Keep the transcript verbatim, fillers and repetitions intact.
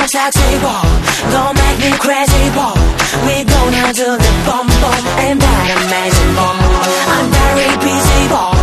my sexy ball. Don't make me crazy ball. We gonna do the bum bum and that amazing ball. I'm very busy ball.